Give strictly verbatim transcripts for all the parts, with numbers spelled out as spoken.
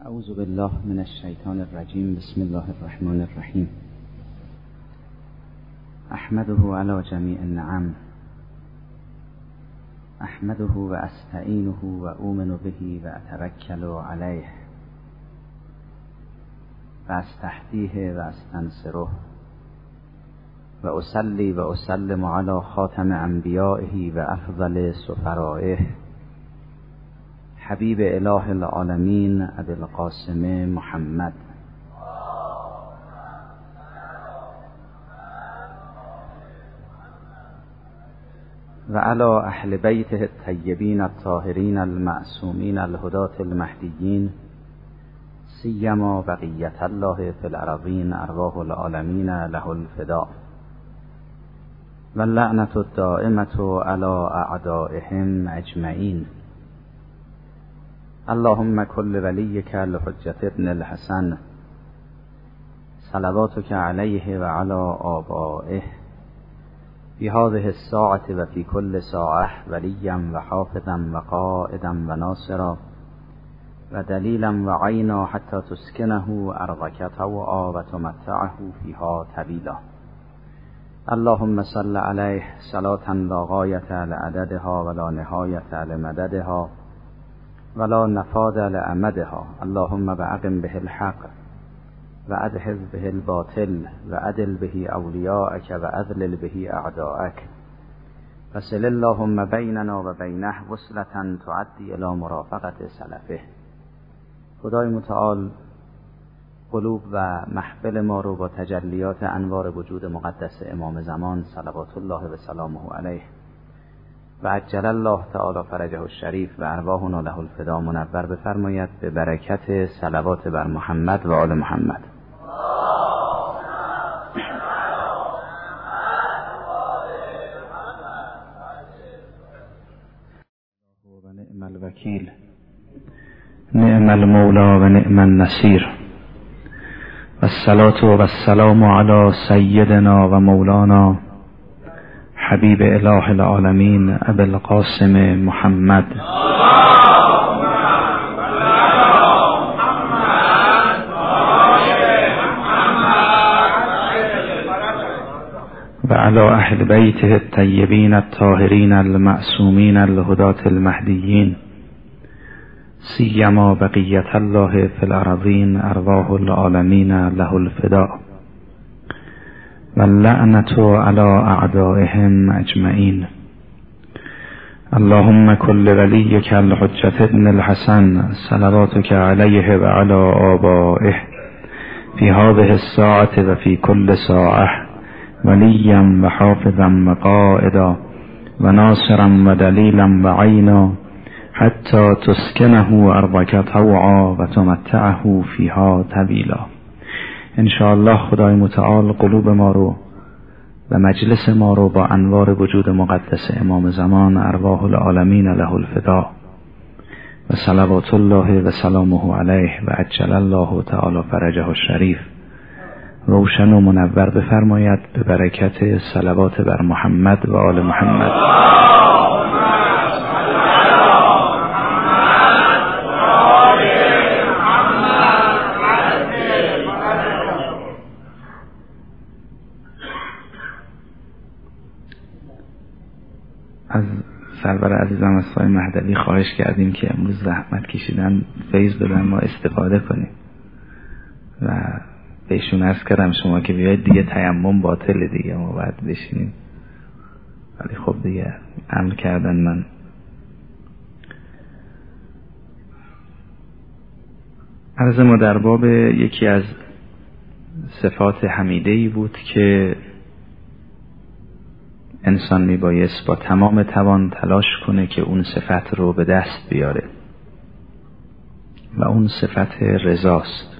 اعوذ بالله من الشیطان الرجیم. بسم الله الرحمن الرحیم. احمده علی جمیع النعم، احمده و استعینه و اؤمن به و اتوکل علیه و استهدیه و استنصره و اصلی و اسلم علی خاتم انبیائه و افضل سفرائه حبیب اله العالمین ابی القاسم محمد و علی اهل بیته الطیبین الطاهرین المعصومین الهداة المهدیین سیما بقیت الله فی الارضین ارواح العالمین له الفداء و اللعنة الدائمة علی اعدائهم اجمعین. اللهم كل وليك الحجة ابن الحسن صلواتك عليه وعلى آبائه في هذه الساعة وفي كل ساعة وليا وحافظا وقائدا وناصرا ودليلا وعينا حتى تسكنه أرضك طوعا وتمتعه فيها طويلا. اللهم صل عليه صلاة لا غاية لعددها ولا نهاية لمددها ولا نفاد لأمدها. اللهم بأقم به الحق وأدحض به الباطل وأدل به أولياءك وأذلل به أعداءك وصل اللهم بيننا وبينه وصلة تعدي إلى مرافقة سلفه. خدای متعال قلوب و محفل ما رو با تجلیات انوار وجود مقدس امام زمان صلوات الله و سلامه علیه و عجل الله تعالی فرجه الشریف و ارواحنا له الفداء منور بفرماید به برکت صلوات بر محمد و آل محمد. و نعم الوکیل نعم المولا و نعم النصیر و الصلاة و السلام علی سیدنا و مولانا حبیب اله العالمین ابی القاسم محمد و علی اهل بیته الطیبین الطاهرین المعصومین الهداة المهدیین سیما بقیت الله فی الارضین ارواح العالمین له الفداء و اللعنة علی اعدائهم اجمعین. اللهم كل وليك الحجة ابن الحسن صلواتك عليه و علی آبائه في هذه الساعة و في كل ساعة وليا و حافظا و قائدا و ناصرا و دلیلا و عینا حتى تسكنه ارضك طوعا و تمتعه فيها طويلا. انشاءالله خدای متعال قلوب ما رو و مجلس ما رو با انوار وجود مقدس امام زمان ارواح العالمین له الفداء و صلوات الله و سلامه علیه و عجل الله تعالی فرجه الشریف روشن و منور بفرماید به برکت صلوات بر محمد و آل محمد. از سرور عزیزم از سای مهدوی خواهش کردیم که امروز زحمت کشیدن فیض بدن ما استفاده کنیم و بهشون عرض کردم شما که بیاید دیگه تیمم باطله دیگه ما باید بشینیم، ولی خب دیگه عمل کردن. من عرض ما در باب یکی از صفات حمیده‌ای بود که انسان میبایست با تمام توان تلاش کنه که اون صفت رو به دست بیاره و اون صفت رضاست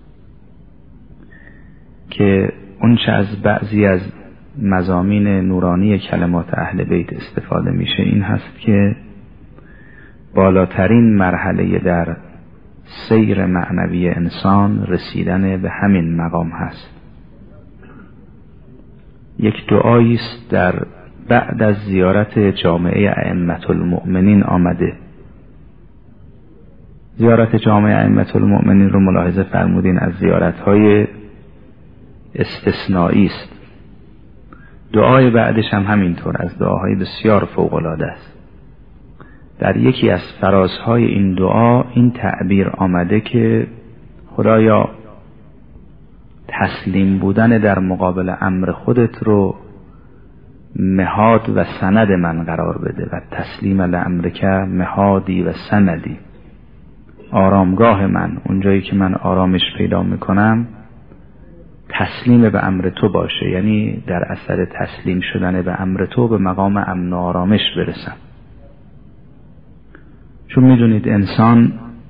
که اون چه از بعضی از مضامین نورانی کلمات اهل بیت استفاده میشه این هست که بالاترین مرحله در سیر معنوی انسان رسیدن به همین مقام هست. یک دعایی است در بعد از زیارت جامعه ائمة المؤمنین آمده زیارت جامع ائمة المؤمنین رو ملاحظه فرمودین از زیارت‌های استثنایی است. دعای بعدش هم همینطور از دعاهای بسیار فوق‌العاده است. در یکی از فرازهای این دعا این تعبیر آمده که خدایا تسلیم بودن در مقابل امر خودت رو مهاد و سند من قرار بده و تسلیم لامرک مهادی و سندی، آرامگاه من، اونجایی که من آرامش پیدا میکنم تسلیم به امر تو باشه، یعنی در اثر تسلیم شدن به امر تو به مقام امن و آرامش برسم. چون میدونید انسان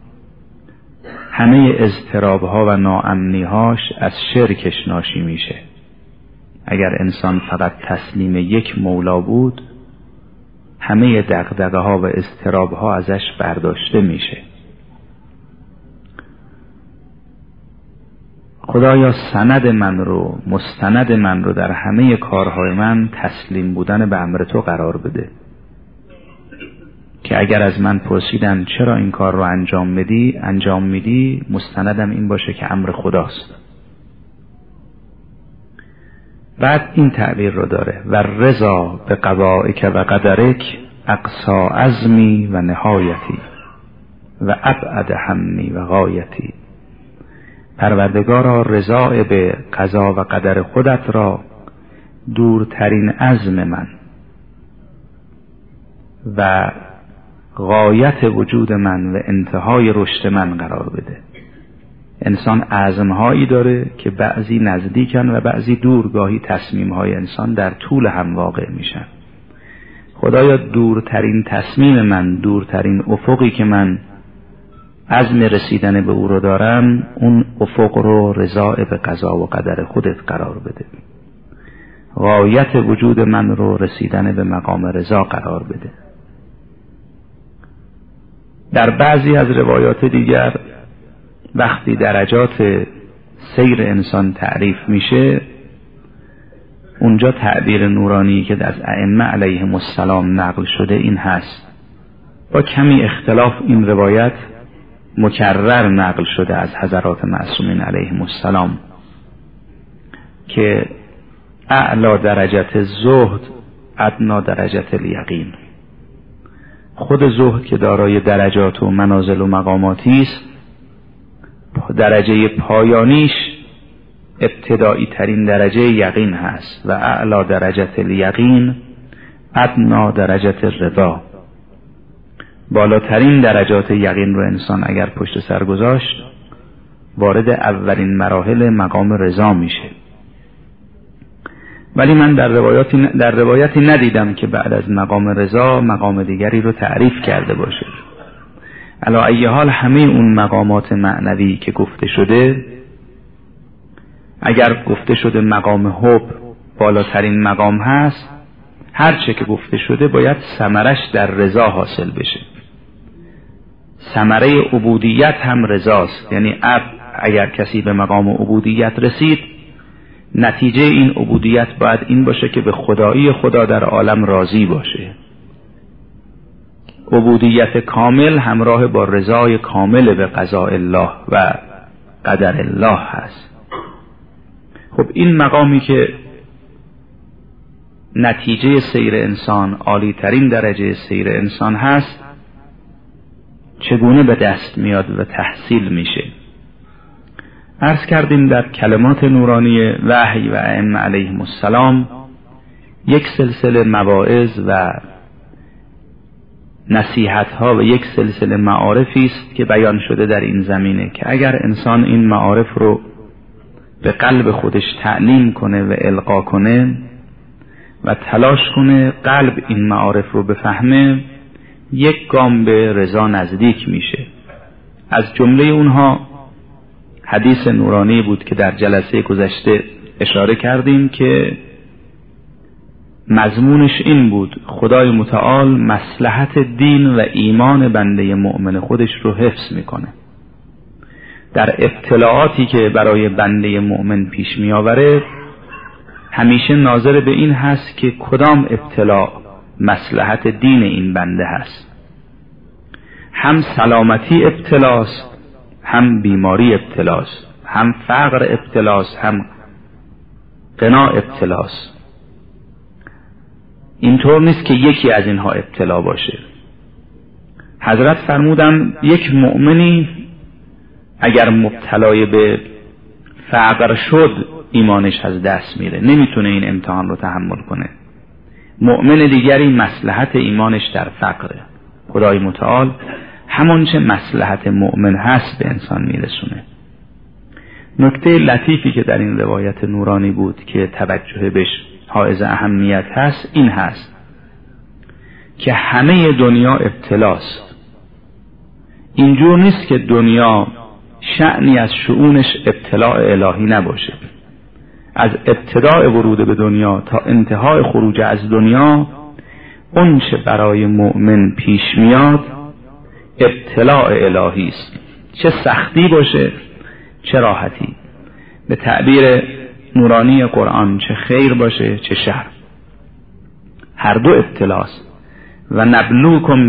همه اضطرابها و ناامنیهاش از شرکش ناشی میشه. اگر انسان فقط تسلیم یک مولا بود همه دغدغه ها و اضطرابها ازش برداشته میشه. خدایا سند من رو، مستند من رو در همه کارهای من تسلیم بودن به امر تو قرار بده، که اگر از من پرسیدن چرا این کار رو انجام میدی انجام میدی مستندم این باشه که امر خداست. بعد این تعبیر رو داره و رضا به قضائک و قدرک اقصا عزمی و نهایتی و ابعد هممی و غایتی. پروردگارا رضا به قضا و قدر خودت را دورترین عزم من و غایت وجود من و انتهای رشد من قرار بده. انسان عزمهایی داره که بعضی نزدیکن و بعضی دور، گاهی تصمیمهای انسان در طول هم واقع میشن. خدایا دورترین تصمیم من، دورترین افقی که من عزم رسیدن به او رو دارم، اون افق رو رضا به قضا و قدر خودت قرار بده. غایت وجود من رو رسیدن به مقام رضا قرار بده. در بعضی از روایات دیگر وقتی درجات سیر انسان تعریف میشه اونجا تعبیر نورانی که از ائمه علیهم السلام نقل شده این هست. با کمی اختلاف این روایت مکرر نقل شده از حضرات معصومین علیهم السلام که اعلی درجت زهد ادنا درجت الیقین. خود زهد که دارای درجات و منازل و مقاماتی است، درجه پایانیش ابتدایی ترین درجه یقین هست و اعلی درجت الیقین ادنا درجت الرضا. بالاترین درجات یقین رو انسان اگر پشت سر گذاشت وارد اولین مراحل مقام رضا میشه. ولی من در روایاتی در روایتی ندیدم که بعد از مقام رضا مقام دیگری رو تعریف کرده باشه. علی ای حال همه اون مقامات معنوی که گفته شده، اگر گفته شده مقام حب بالاترین مقام هست، هر چه که گفته شده باید ثمرش در رضا حاصل بشه. ثمره عبودیت هم رضاست، یعنی اب اگر کسی به مقام عبودیت رسید، نتیجه این عبودیت باید این باشه که به خدایی خدا در عالم راضی باشه. عبودیت کامل همراه با رضای کامل به قضاء الله و قدر الله هست. خب این مقامی که نتیجه سیر انسان، عالی ترین درجه سیر انسان هست، چگونه به دست میاد و تحصیل میشه؟ عرض کردیم در کلمات نورانی وحی و ائمه علیهم السلام یک سلسله مواعظ و نصیحت ها و یک سلسله معارفی است که بیان شده در این زمینه که اگر انسان این معارف رو به قلب خودش تعلیم کنه و القا کنه و تلاش کنه قلب این معارف رو بفهمه، یک گام به رضا نزدیک میشه. از جمله اونها حدیث نورانی بود که در جلسه گذشته اشاره کردیم که مضمونش این بود: خدای متعال مصلحت دین و ایمان بنده مؤمن خودش رو حفظ میکنه. در ابتلاعاتی که برای بنده مؤمن پیش می آوره همیشه ناظر به این هست که کدام ابتلاع مصلحت دین این بنده هست. هم سلامتی ابتلاست، هم بیماری ابتلاست، هم فقر ابتلاست، هم غنا ابتلاست. اینطور نیست که یکی از اینها ابتلا باشه. حضرت فرمودن یک مؤمنی اگر مبتلای به فقر شد ایمانش از دست میره، نمیتونه این امتحان رو تحمل کنه. مؤمن دیگری مصلحت ایمانش در فقره. خدای متعال همون چه مصلحت مؤمن هست به انسان میرسونه. نکته لطیفی که در این روایت نورانی بود که توجه بهش حائز اهمیت هست این هست که همه دنیا ابتلاست. اینجور نیست که دنیا شأنی از شؤونش ابتلاء الهی نباشه. از ابتداء ورود به دنیا تا انتهای خروج از دنیا اون چه برای مؤمن پیش میاد ابتلاء الهی است، چه سختی باشه چه راحتی. به تعبیر نورانی قرآن چه خیر باشه چه شر، هر دو ابتلاست. و نبلوکم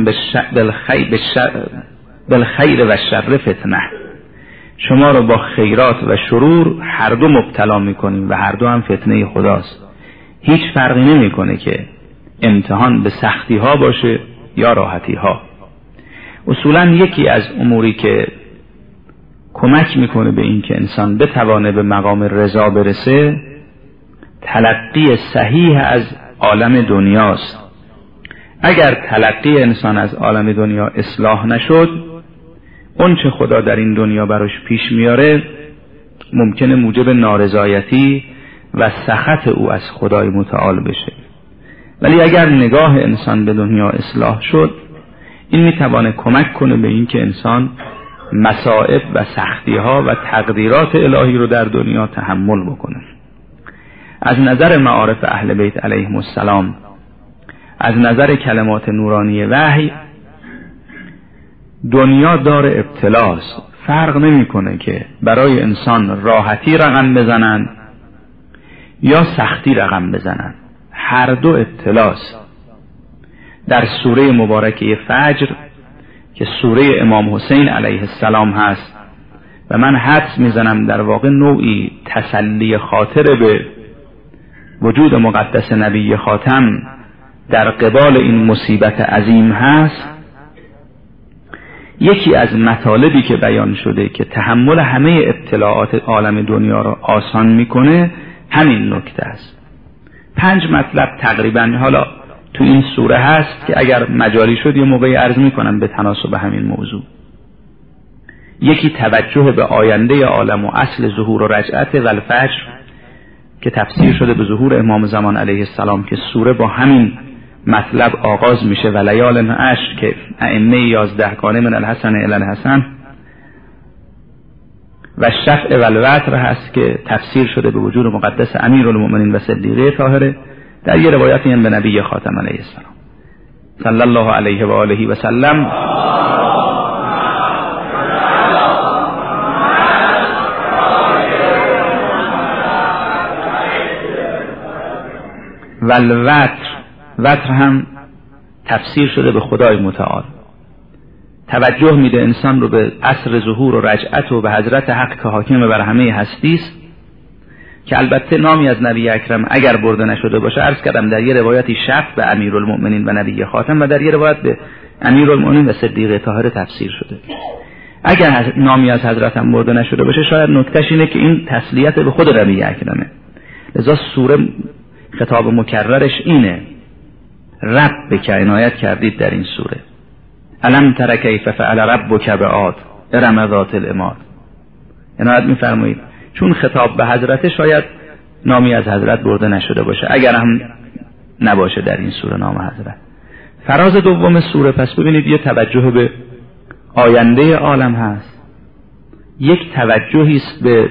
بالخیر و شر فتنه، شما رو با خیرات و شرور هر دو مبتلا میکنیم و هر دو هم فتنه خداست. هیچ فرقی نمیکنه که امتحان به سختی ها باشه یا راحتی ها. اصولا یکی از اموری که کمک میکنه به این که انسان بتوانه به مقام رضا برسه تلقی صحیح از عالم دنیاست. اگر تلقی انسان از عالم دنیا اصلاح نشد، اون چه خدا در این دنیا براش پیش میاره ممکنه موجب نارضایتی و سخط او از خدای متعال بشه. ولی اگر نگاه انسان به دنیا اصلاح شد، این میتوانه کمک کنه به این که انسان مصائب و سختی ها و تقدیرات الهی رو در دنیا تحمل بکنه. از نظر معارف اهل بیت علیهم السلام، از نظر کلمات نورانی وحی، دنیا دار ابتلاست. فرق نمیکنه که برای انسان راحتی رقم بزنن یا سختی رقم بزنن، هر دو ابتلاست. در سوره مبارکه فجر که سوره امام حسین علیه السلام هست و من حدس میزنم در واقع نوعی تسلی خاطر به وجود مقدس نبی خاتم در قبال این مصیبت عظیم هست، یکی از مطالبی که بیان شده که تحمل همه ابتلاعات عالم دنیا را آسان میکنه همین نکته است. پنج مطلب تقریبا حالا تو این سوره هست که اگر مجالی شد یه موقعی عرض میکنم به تناسب همین موضوع. یکی توجه به آینده عالم و اصل ظهور و رجعت و الفجر که تفسیر شده به ظهور امام زمان علیه السلام که سوره با همین مطلب آغاز میشه و لیال عشر که ائمه یازدهگانه من الحسن الی الحسن و شفع و الوتر هست که تفسیر شده به وجود مقدس امیرالمؤمنین و صدیقه طاهره. در یه روایتی هم به نبی خاتم علیه السلام صلی الله علیه و آله و سلم. و الوتر، وتر هم تفسیر شده به خدای متعال. توجه میده انسان رو به عصر ظهور و رجعت و به حضرت حق که حاکم بر همه هستی است، که البته نامی از نبی اکرم اگر برده نشده باشه، عرض کردم در یه روایتی شفع به امیرالمؤمنین و نبی خاتم و در یه روایت به امیرالمؤمنین و صدیقه طاهره تفسیر شده. اگر نامی از حضرت هم برده نشده باشه، شاید نکتهش اینه که این تسلیت به خود نبی اکرمه. لذا سوره خطاب مکررش اینه: رب که عنایت کردید در این سوره. الم تر کیف فعل ربک بعاد ارم ذات العماد. عنایت می‌فرمایید چون خطاب به حضرت شاید نامی از حضرت برده نشده باشه، اگر هم نباشه در این سوره نام حضرت. فراز دوم سوره پس ببینید یه توجه به آینده عالم هست، یک توجهی است به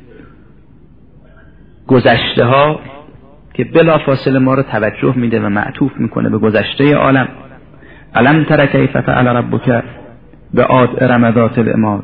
گذشته ها که بلافاصله ما رو توجه میده و معطوف میکنه به گذشته عالم. الم تر کیف فعل ربک بعاد ارم ذات العماد.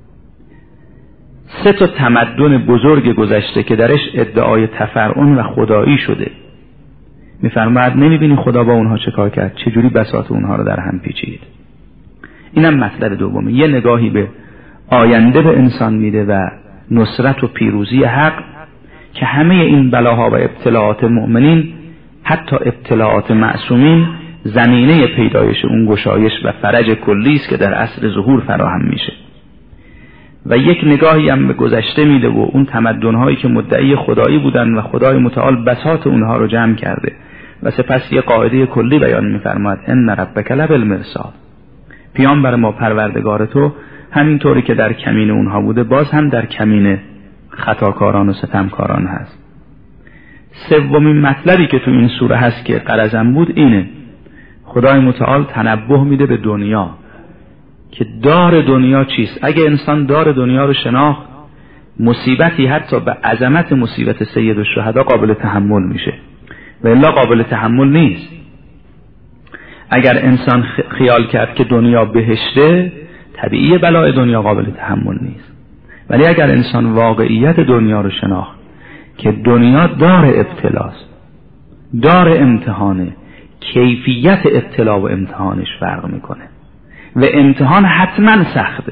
سه تا تمدن بزرگ گذشته که درش ادعای تفرعن و خدایی شده. میفرماید نمیبینی خدا با اونها چه کار کرد، چجوری بساط اونها رو در هم پیچید. اینم مطلب دومه. یه نگاهی به آینده به انسان میده و نصرت و پیروزی حق که همه این بلاها و ابتلاعات مؤمنین، حتی ابتلاعات معصومین، زمینه پیدایش اون گشایش و فرج کلی است که در عصر ظهور فراهم میشه. و یک نگاهی هم به گذشته میده و اون تمدن‌هایی که مدعی خدایی بودن و خدای متعال بساط اونها رو جمع کرده و سپس یک قاعده کلی بیان می‌فرماید ان ربک لبالمرصاد. پیامبر ما پروردگار تو همینطوری که در کمین اونها بوده باز هم در کمین خطاکاران و ستمکاران هست. سومین مطلبی که تو این سوره هست که غرضم بود اینه، خدای متعال تنبه میده به دنیا که دار دنیا چیست. اگه انسان دار دنیا رو شناخت، مصیبتی حتی به عظمت مصیبت سید الشهدا قابل تحمل میشه و الا قابل تحمل نیست. اگر انسان خیال کرد که دنیا بهشته، طبیعی بلای دنیا قابل تحمل نیست. ولی اگر انسان واقعیت دنیا رو شناخت که دنیا دار ابتلاست، دار امتحانه، کیفیت ابتلا و امتحانش فرق میکنه و امتحان حتما سخته.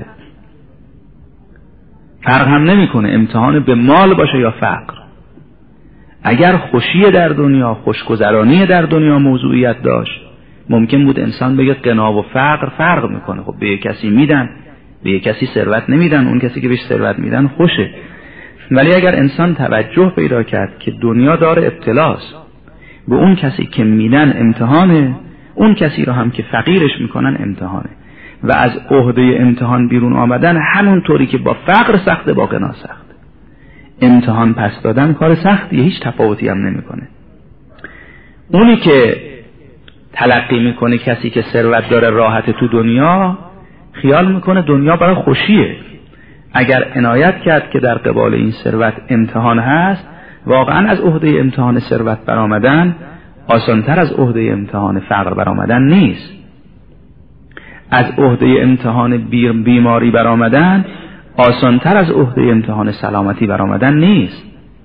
فرق هم نمیکنه امتحان به مال باشه یا فقر. اگر خوشی در دنیا، خوشگذرانی در دنیا موضوعیت داشت، ممکن بود انسان بگه غنا و فقر فرق میکنه. خب به یک کسی میدن، به یک کسی ثروت نمیدن، اون کسی که بهش ثروت میدن خوشه. ولی اگر انسان توجه پیدا کرد که دنیا دار ابتلاست، به اون کسی که میدن امتحانه، اون کسی رو هم که فقیرش میکنن امتحانه، و از عهده امتحان بیرون آمدن همون طوری که با فقر سخته با غنا سخته. امتحان پس دادن کار سختیه، هیچ تفاوتی هم نمیکنه. اونی که تلقی میکنه کسی که ثروت داره راحت تو دنیا، خیال میکنه دنیا برای خوشیه. اگر عنایت کرد که در قبال این ثروت امتحان هست، واقعا از عهده امتحان ثروت برآمدن آسانتر از عهده امتحان فقر برآمدن نیست. از عهده امتحان بیماری برآمدن آسانتر از عهده امتحان سلامتی برآمدن نیست.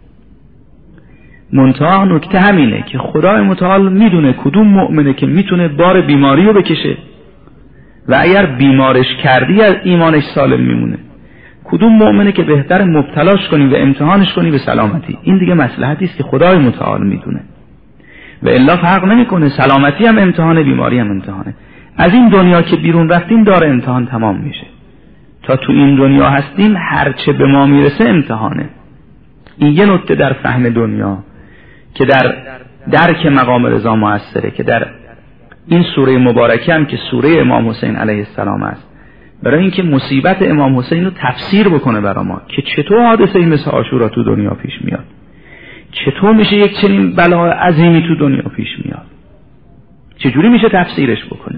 منتها نکته همینه که خدای متعال میدونه کدوم مؤمنه که میتونه بار بیماری رو بکشه و اگر بیمارش کردی از ایمانش سالم میمونه. کدوم مؤمنه که بهتر مبتلاش کنی و امتحانش کنی به سلامتی. این دیگه مصلحتی است که خدای متعال میدونه و الا فرق نمیکنه. سلامتی هم امتحانه، بیماری هم امتحانه. از این دنیا که بیرون رفتیم داره امتحان تمام میشه. تا تو این دنیا هستیم هرچه به ما میرسه امتحانه. این یه نکته در فهم دنیا که در درک مقام رضا موثره که در این سوره مبارکه هم که سوره امام حسین علیه السلام است، برای اینکه مصیبت امام حسین رو تفسیر بکنه برای ما که چطور حادثه این مثل عاشورا تو دنیا پیش میاد، چطور میشه یک چنین بلای عظیمی تو دنیا پیش میاد، چجوری میشه تفسیرش بکنه.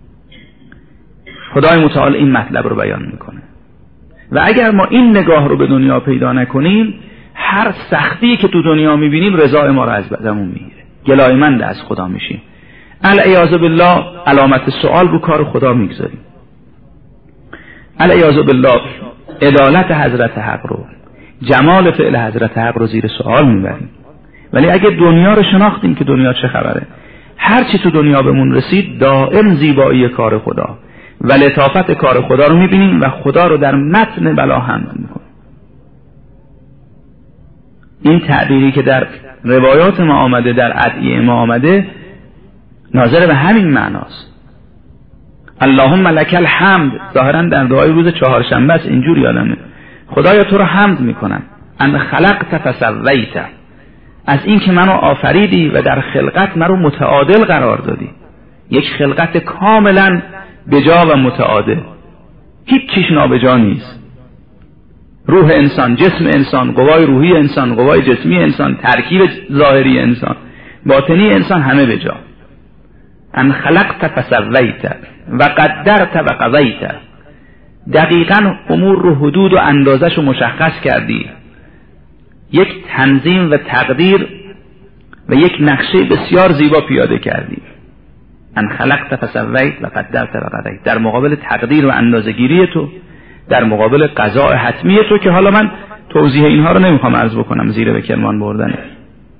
خدای متعال این مطلب رو بیان میکنه و اگر ما این نگاه رو به دنیا پیدا نکنیم، هر سختی که تو دنیا میبینیم رضای ما رو از بدمون میگیره، گلایمند از خدا میشیم، العیاذ بالله علامت سوال رو کار خدا میگذاریم، العیاذ بالله عدالت حضرت حق رو، جمال فعل حضرت حق رو زیر سوال میبریم. ولی اگه دنیا رو شناختیم که دنیا چه خبره، هر چی تو دنیا بهمون رسید دائم زیبایی کار خدا و لطافت کار خدا رو میبینیم و خدا رو در متن بلا حمد میکنیم. این تعبیری که در روایات ما آمده، در ادعیه ما آمده، ناظر به همین معناست. اللهم لک الحمد، ظاهرا در دعای روز چهارشنبه است، اینجور یادمه، خدایا تو رو حمد میکنم، ان خلقت فسویت، از این که منو آفریدی و در خلقت منو متعادل قرار دادی، یک خلقت کاملا بجا و متعادل، هیچ چیز نابجا نیست. روح انسان، جسم انسان، قوای روحی انسان، قوای جسمی انسان، ترکیب ظاهری انسان، باطنی انسان، همه بجا. ان خلقت فسویت و قدرت و قضیت، دقیقاً امور رو حدود و اندازش رو مشخص کردی، یک تنظیم و تقدیر و یک نقشه بسیار زیبا پیاده کردی. ان خلقت فسویت و قدرت و قضیت، در مقابل تقدیر و اندازه‌گیری تو، در مقابل قضاء حتمی تو که حالا من توضیح اینها رو نمیخوام عرض بکنم، زیر به کرمان بردنه.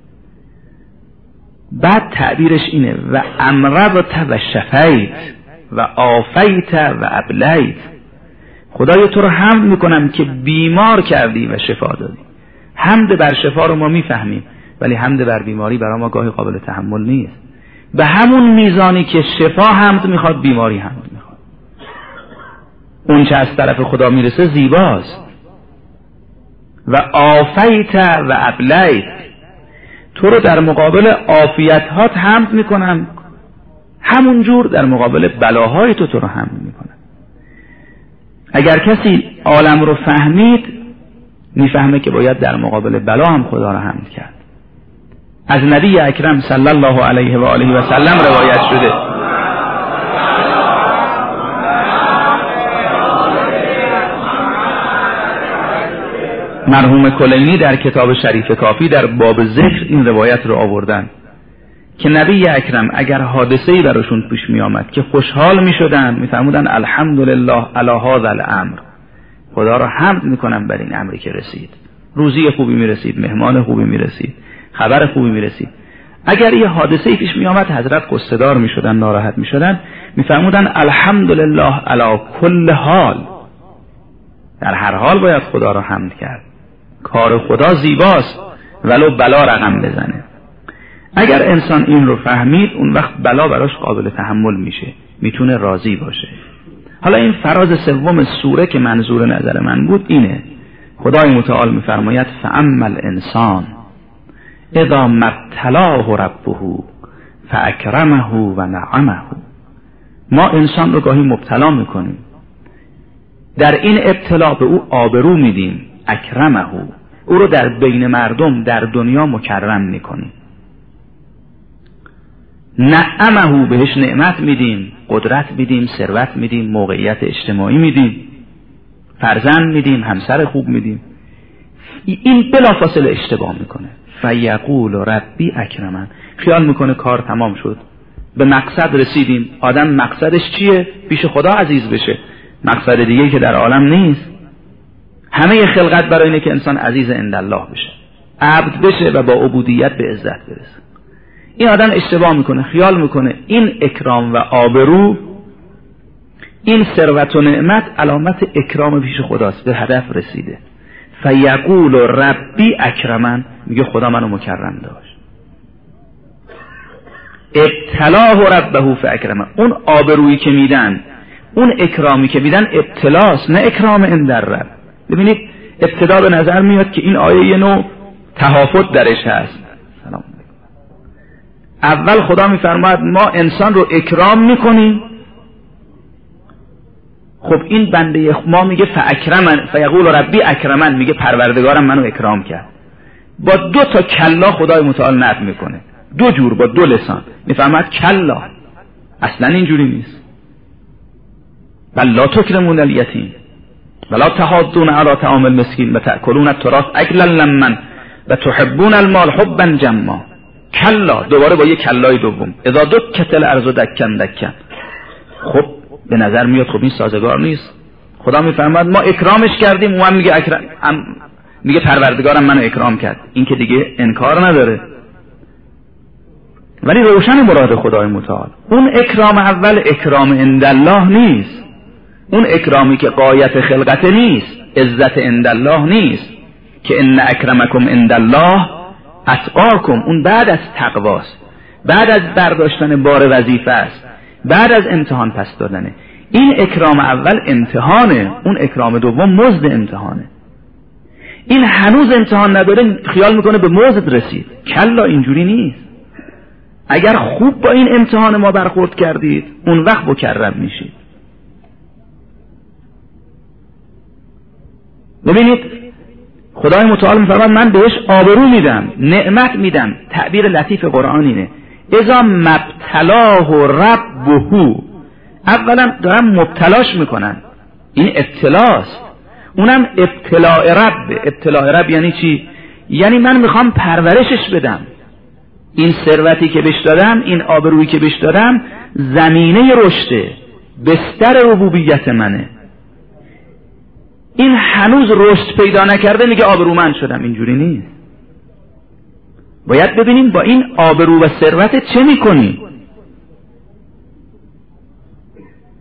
بعد تعبیرش اینه و امرضت و شفیت، و آفیت و ابلیت. خدایا تو رو حمد میکنم که بیمار کردی و شفا دادی. حمد بر شفا رو ما میفهمیم، ولی حمد بر بیماری برای ما گاهی قابل تحمل نیست. به همون میزانی که شفا حمد میخواد، بیماری حمد میخواد. اون چه از طرف خدا میرسه زیباست. و آفیت و ابلیت، تو رو در مقابل عافیت هات حمد میکنم، همون جور در مقابل بلاهای تو تو رو حمد میکنم. اگر کسی عالم رو فهمید، میفهمه که باید در مقابل بلا هم خدا رو حمد کرد. از نبی اکرم صلی الله علیه و آله و سلم روایت شده مرحوم کلینی در کتاب شریف کافی در باب ذکر این روایت رو آوردن که نبی اکرم اگر حادثه‌ای براشون پیش می آمد که خوشحال می شدن، می فرمودن الحمدلله علی هذا الامر، خدا را حمد می کنم بر این امری که رسید. روزی خوبی می رسید، مهمان خوبی می رسید، خبر خوبی می رسید. اگر یه حادثه‌ای پیش می آمد حضرت قصه‌دار می شدن، ناراحت می شدن، می فرمودن الحمدلله علی کل حال، در هر حال باید خدا را حمد کرد. کار خدا زیباست ولو بلا رقم بزنه. اگر انسان این رو فهمید، اون وقت بلا براش قابل تحمل میشه، میتونه راضی باشه. حالا این فراز سوم سوره که منظور نظر من بود اینه. خدای متعال میفرماید فاما الانسان اذا ما ابتلاه ربه فاکرمه و نعمه. ما انسان رو گاهی مبتلا میکنیم، در این ابتلا به او آبرو میدیم، اکرمه، او رو در بین مردم در دنیا مکرم میکنیم. نعمه، بهش نعمت میدیم، قدرت میدیم، ثروت میدیم، موقعیت اجتماعی میدیم، فرزند میدیم، همسر خوب میدیم. این بلافاصله اشتباه میکنه. فیقول ربی اکرمن، خیال میکنه کار تمام شد، به مقصد رسیدیم. آدم مقصدش چیه؟ پیش خدا عزیز بشه، مقصد دیگه که در عالم نیست. همه خلقت برای اینه که انسان عزیز عندالله بشه، عبد بشه و با عبودیت به عزت برسه. این آدم اشتباه میکنه، خیال میکنه این اکرام و آبرو، این ثروت و نعمت علامت اکرام پیش خداست، به هدف رسیده. فیقول ربی اکرمن، میگه خدا منو مکرم داشت. ابتلاه ربه فاکرمن، اون آبرویی که میدن، اون اکرامی که میدن ابتلاست، نه اکرام اندر رب. ببینید ابتدا به نظر میاد که این آیه یه نوع تهافت درش هست. سلام. اول خدا میفرماید ما انسان رو اکرام میکنیم. خب این بنده ما میگه فاکرمن، فیقول ربی اکرمن، میگه پروردگارم منو اکرام کرد. با دو تا کلا خدای متعال نطق میکنه، دو جور، با دو لسان میفرماید کلا، اصلا اینجوری نیست. بل لا تکرمون الیتیم ولا تحاضون علی طعام المسکین و تأکلون التراث اکلا لما و تحبون المال حبا جما. کلا، دوباره با یک کلای دوم، اذا دکت الارض دکن دکن. خب به نظر میاد خب این سازگار نیست. خدا میفرماید ما اکرامش کردیم، و هم میگه اکرام، میگه پروردگارم منو اکرام کرد. این که دیگه انکار نداره، ولی روشن مراد خدای متعال. اون اکرام اول اکرام عندالله نیست، اون اکرامی که غایت خلقت نیست، عزت عندالله نیست، که ان اکرمکم عندالله اتقاکم، اون بعد از تقواست، بعد از برداشتن بار وظیفه است، بعد از امتحان پس دادنه. این اکرام اول امتحانه، اون اکرام دوم مزد امتحانه. این هنوز امتحان نداره، خیال میکنه به مزد رسید. کلا، اینجوری نیست. اگر خوب با این امتحان ما برخورد کردید، اون وقت مکرم میشید. ببینید خدای متعال میفرماید من بهش آبرو میدم، نعمت میدم. تعبیر لطیف قرآن اینه، اذا مبتلاه ربه. اولا دارم مبتلاش میکنن، این ابتلاست، اونم ابتلاء رب. ابتلاء رب یعنی چی؟ یعنی من میخوام پرورشش بدم. این ثروتی که بهش دادم، این آبرویی که بهش دادم، زمینه رشده، بستر ربوبیت منه. این هنوز رشد پیدا نکرده، میگه آبرومند شدم. اینجوری نیست. باید ببینیم با این آبرو و ثروت چه میکنی.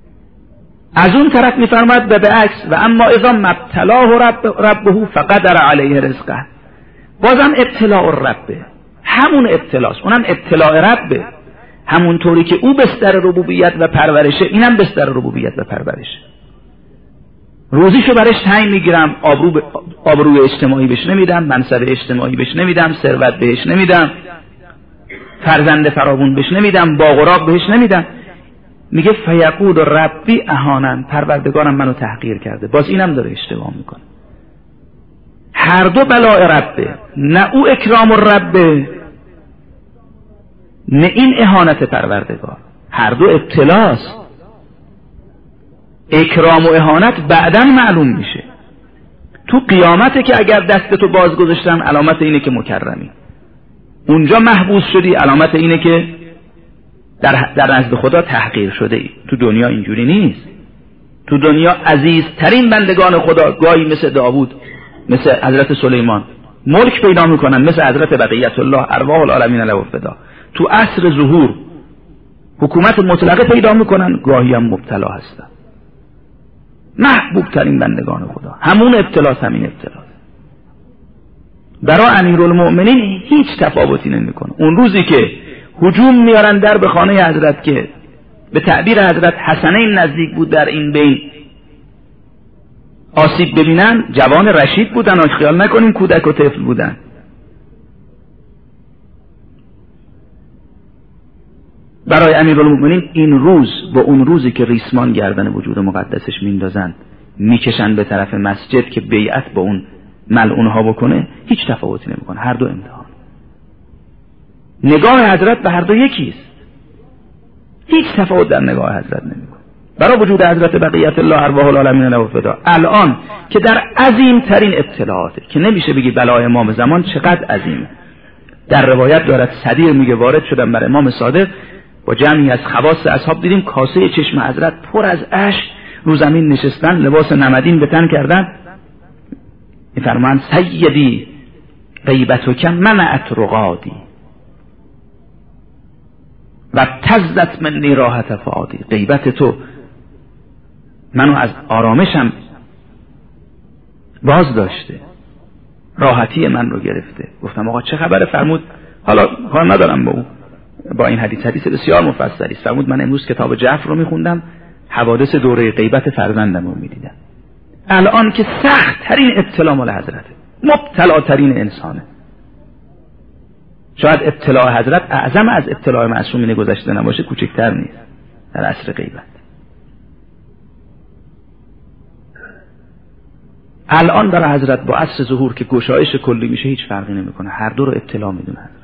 از اون طرف میفرماد به عکس و اما اذا مبتلاه رب ربه فقدر علیه رزقه، بازم ابتلاء ربه، همون ابتلاست، اونم ابتلاء ربه، همون طوری که او بستر ربوبیت و پرورشه اینم بستر ربوبیت و پرورشه. روزیشو برش تعیین میگیرم، آبرو ب... آبروی اجتماعی بهش نمیدم، منصب اجتماعی بهش نمیدم، ثروت بهش نمیدم، فرزند فراوون بهش نمیدم، باغ و راغ بهش نمیدم. میگه فیقول ربی اهانن، پروردگارم منو تحقیر کرده. باز اینم داره اشتباه میکنه. هر دو بلاء ربه، نه او اکرام ربه نه این اهانت پروردگار، هر دو ابتلاست. اکرام و اهانت بعداً معلوم میشه. تو قیامته که اگر دستتو باز گذاشتن علامت اینه که مکرمی، اونجا محبوس شدی علامت اینه که در, در نزد خدا تحقیر شده ای. تو دنیا اینجوری نیست. تو دنیا عزیزترین بندگان خدا گاهی مثل داوود، مثل حضرت سلیمان ملک پیدا میکنن، مثل حضرت بقیت الله ارواح العالمین له فدا، تو عصر ظهور حکومت مطلقه پیدا میکنن، گاهی هم مبتلا هستن. محبوب ترین بندگان خدا، همون ابتلاس همین ابتلاس. برای امیرالمؤمنین هیچ تفاوتی نمیکنه. اون روزی که هجوم میارن در به خانه حضرت که به تعبیر حضرت حسنین نزدیک بود در این بین آسیب ببینن، جوان رشید بودن، خیال نکنیم کودک و طفل بودن. برای امیرالمؤمنین این روز با اون روزی که ریسمان گردن وجود مقدسش میندازن میکشن به طرف مسجد که بیعت با اون ملعونها بکنه، هیچ تفاوتی نمیکنه. هر دو امتحان. نگاه حضرت به هر دو یکیست، هیچ تفاوت در نگاه حضرت نمیکنه. برای وجود حضرت بقیت الله ارواح العالمین له فدا الان که در عظیم ترین ابتلاعاته که نمیشه بگی بلای امام زمان چقدر عظیمه. در روایت دارد صدیر میگه وارد شدم بر امام صادق با جمعی از خواص اصحاب، دیدیم کاسه چشم حضرت پر از اشک، رو زمین نشستن، لباس نمدین به تن کردن. میفرمایند سیدی غیبتک منعت رقادی و تزت منی راحت فعادی، غیبت تو منو از آرامشم باز داشته، راحتی من رو گرفته. گفتم آقا چه خبره؟ فرمود حالا کار ندارم با او، با این حدیث حدیث بسیار مفصلی است. فرمود من امروز کتاب جعفر رو میخوندم، حوادث دوره غیبت فرزندم رو میدیدم. الان که سخت ترین ابتلا مال حضرته، مبتلا ترین انسانه. شاید ابتلا حضرت اعظم از ابتلا معصومین گذشته نباشه، کوچکتر نیست در عصر غیبت. الان برای حضرت با عصر ظهور که گشایش کلی میشه هیچ فرقی نمیکنه، هر دو رو ابتلا میدونه حضرت.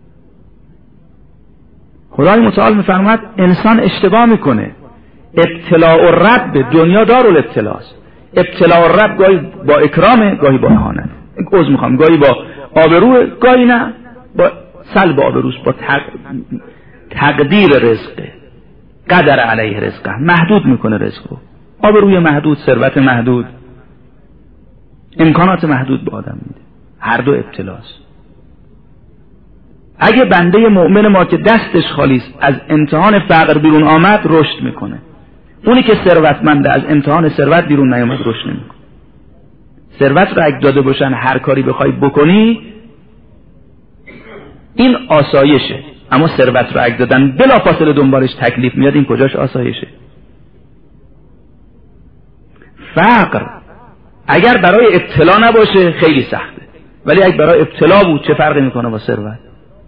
خدای متعال میفرماد انسان اشتباه میکنه. ابتلاء رب دنیا دارالابتلاست. ابتلاء رب گاهی با اکرامه، گاهی با اهانت. عذر میخوام، گاهی با آبروه، گاهی نه با سلب آبروست، با تق... تقدیر رزقه. قدر علیه رزقه، محدود میکنه رزق رو. آبروی محدود، ثروت محدود، امکانات محدود به آدم میده. هر دو ابتلاست. اگه بنده مؤمن ما که دستش خالیست از امتحان فقر بیرون آمد رشد میکنه. اونی که ثروتمنده از امتحان ثروت بیرون نیامد رشد نمیکنه. ثروت رو اگه داده باشن هر کاری بخوای بکنی این آسایشه، اما ثروت رو اگه دادن بلافاصله دنبالش تکلیف میاد، این کجاش آسایشه؟ فقر اگر برای ابتلا نباشه خیلی سخته، ولی اگه برای ابتلا بود چه فرقی میکنه با ثروت؟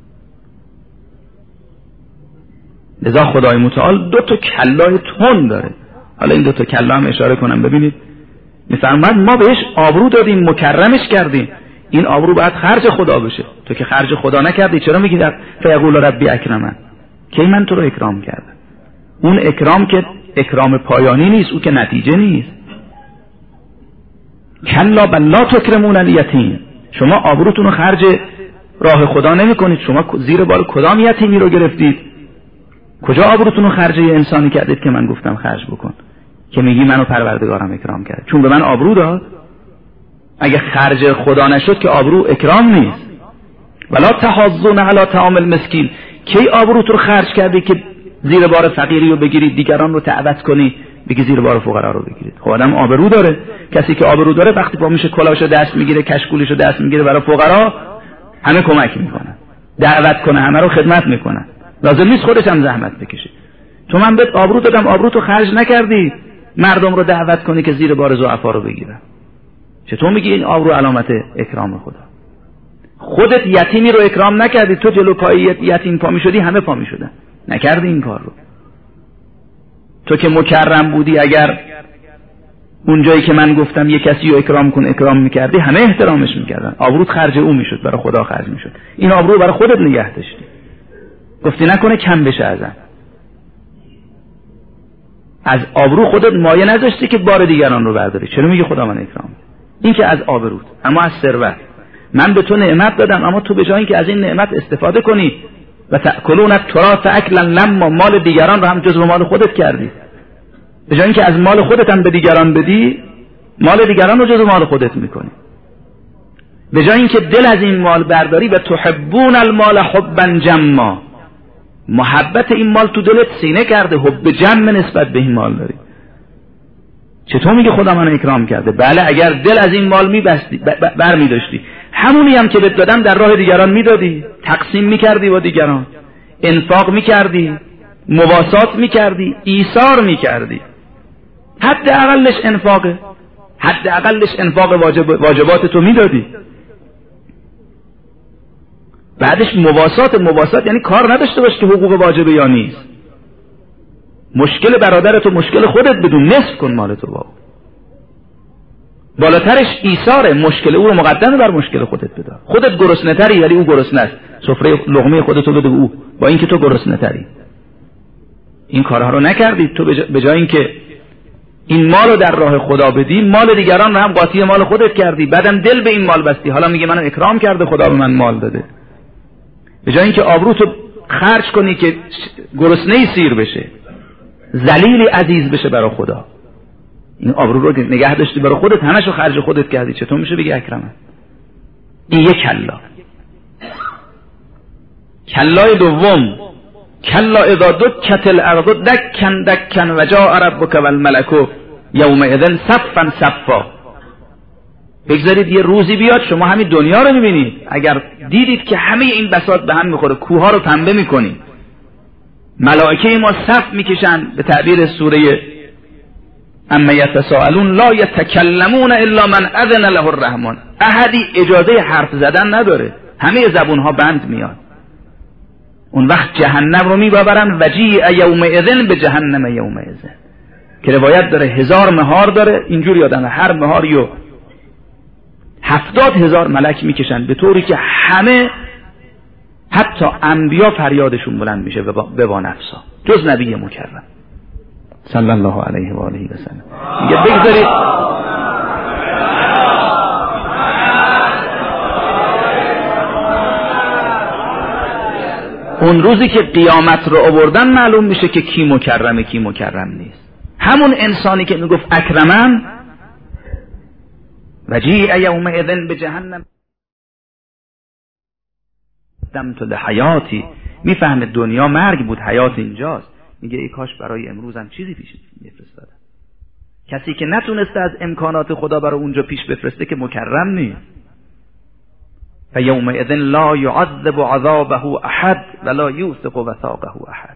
لذا خدای متعال دو تا کلای تون داره. حالا این دو تا کلا هم اشاره کنم ببینید. میفرماید ما بهش آبرو دادیم، مکرمش کردیم، این آبرو باید خرج خدا بشه. تو که خرج خدا نکردی چرا میگی در فیقول ربی اکرمن؟ کی من تو رو اکرام کردم؟ اون اکرام که اکرام پایانی نیست، او که نتیجه نیست. کلا بل لا تکرمون الیتیم، شما آبروتون رو خرج راه خدا نمی کنید. شما زیر بار کدام یتیمی رو گرفتید؟ کجا آبروتون رو خرج یه انسانی کردید که من گفتم خرج بکن، که میگی منو پروردگارم اکرام کرد چون به من آبرو داد؟ اگه خرج خدا نشد که آبرو اکرام نیست. ولا تحاضون علی طعام المسکین، کی آبروت رو خرج کردی که زیر بار فقیری رو بگیری دیگران رو تعوض کنی بگی زیر بار فقرا رو بگیرید. خب آدم آبرو داره، کسی که آبرو داره وقتی با میشه کلاشو دست میگیره، کشکولشو دست میگیره برای فقرا، همه کمک میکنن، دعوت کنه، همه رو خدمت میکنن، لازم نیست خودش هم زحمت بکشه. تو من بهت آبرو دادم، آبرو تو خرج نکردی مردم رو دعوت کنی که زیر بار ضعفا رو بگیرن. چطور میگی این آبرو علامت اکرام خدا؟ خودت یتیمی رو اکرام نکردی، تو جلو پای یتیم پا میشدی همه پا میشدن، نکردی این کار رو. تو که مکرم بودی، اگر اون جایی که من گفتم یه کسی رو اکرام کن اکرام میکردی، همه احترامش میکردن، آبروت خرج او میشد، برای خدا خرج میشد. این آبرو برای خودت نگه داشتی، گفتی نکنه کم بشه ازم. از آبرو خودت مایه نذاشتی که بار دیگران رو برداری. چرا میگی خدا من اکرام؟ این که از آبروت. اما از ثروت، من به تو نعمت دادم اما تو به جای اینکه از این نعمت استفاده کنی و تأکلون التراث اکلا لما، مال دیگران رو هم جزو مال خودت کردی، به جای اینکه از مال خودت هم به دیگران بدی، مال دیگران رو جزو مال خودت میکنی. به جای اینکه دل از این مال برداری و تحبون المال حبا جما، محبت این مال تو دلت سینه کرده، حب جم نسبت به این مال داری. چطور میگه خدا منو اکرام کرده؟ بله اگر دل از این مال میبستی بر میداشتی، همونی هم که بهت دادم در راه دیگران میدادی، تقسیم میکردی با دیگران، انفاق میکردی، مواسات میکردی، ایثار میکردی. حد اقلش انفاقه، حد اقلش انفاق واجب واجبات تو میدادی. بعدش مواسات. مواسات یعنی کار نداشته باش که حقوق واجبه یا نیست. مشکل برادرت و مشکل خودت بدون، نصف کن مال تو با. بالاترش ایثاره، مشکل او رو مقدم بر مشکل خودت بده. خودت گرسنه تری ولی او گرسنه است، سفره لقمه خودتو بده او، با اینکه تو گرسنه تری. این کارها رو نکردی. تو به جای اینکه این مال رو در راه خدا بدی، مال دیگران رو هم قاطی مال خودت کردی، بعدم دل به این مال بستی. حالا میگه منو اکرام کرده خدا، به من مال داده. به جای اینکه آبروتو خرج کنی که گرسنه‌ای سیر بشه، ذلیلی عزیز بشه برای خدا، این آبرو رو نگه داشتی برای خودت، همشو خرج خودت کردی، چطور میشه بگی اکرمه؟ این یک کلا. کلای دوم، کلا اذا دکت الارض دکن دکن و جاء ربک والملک یومئذ صفا صفا. بگذارید یه روزی بیاد شما همین دنیا رو میبینید، اگر دیدید که همه این بساط به هم میخوره، کوها رو پنبه میکنید، ملائکه ما صف میکشن، به تعبیر سوره اما یتساءلون لا یتکلمون الا من اذن له الرحمن. احدی اجازه حرف زدن نداره، همه زبونها بند میاد. اون وقت جهنم رو میبرن، وجیع یومئذ به جهنم یومئذ، که روایت داره هزار مهار داره، اینجوری آدم هر مهاریو هفتاد هزار ملک میکشن، به طوری که همه حتی انبیا فریادشون بلند میشه به با نفسا، جز نبی مکرم صلی الله علیه و آله و سلم. میگه بگذارید اون روزی که قیامت رو آوردن معلوم میشه که کی مکرمه کی مکرم نیست. همون انسانی که میگفت اکرمن وجیع یومئذ به جهنم دمت لحیاتی، میفهمه دنیا مرگ بود، حیات اینجاست. میگه ای کاش برای امروز هم چیزی پیش میفرستادم. کسی که نتونسته از امکانات خدا برای اونجا پیش بفرسته که مکرم نیست. فیومئذ لا یعذب عذابه احد ولا یوثق وثاقه احد.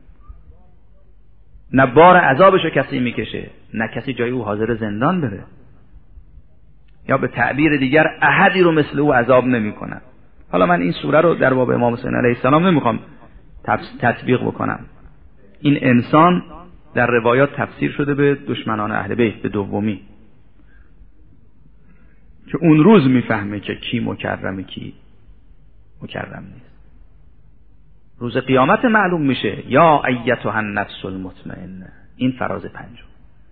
نه بار عذابشو کسی میکشه، نه کسی جای او حاضر زندان بره، یا به تعبیر دیگر احدی رو مثل او عذاب نمیکنه. حالا من این سوره رو در باب امام حسین علیه السلام نمیخوام تطبیق بکنم. این انسان در روایات تفسیر شده به دشمنان اهل بیت، به دومی، که اون روز میفهمه که کی مکرمه کی مکرم نیست. روز قیامت معلوم میشه. یا ایتها النفس المطمئنه، این فراز پنجم.